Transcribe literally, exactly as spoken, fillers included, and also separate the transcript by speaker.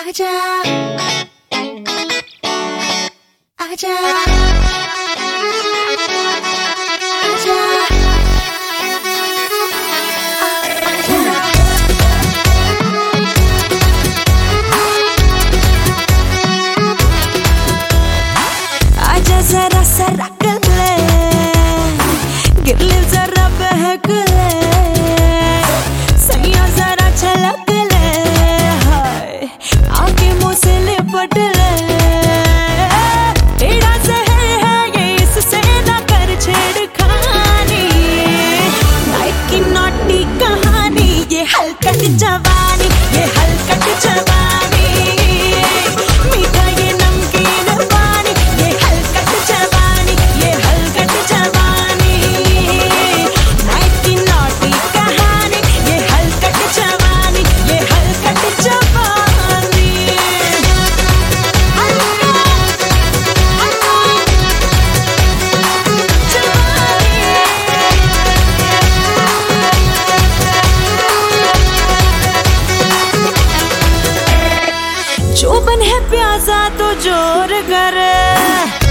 Speaker 1: आजा आजा आजा आजा जरा सरक ले गिरले जरा बहक ले सैया जरा छलक ले हाय आके मुझसे लिपट ले तेरा जहर है ये इससे ना कर छेड़खानी लाइक की नॉटी कहानी ये हलकट जवानी ये हलकट जवानी मीठा ये नमकीन पानी ये हलकट जवानी ये हलकट जवानी लाइक की नॉटी कहानी ये हलकट जवानी ये हलकट जवानी जो बन है प्यासा तो जोर करे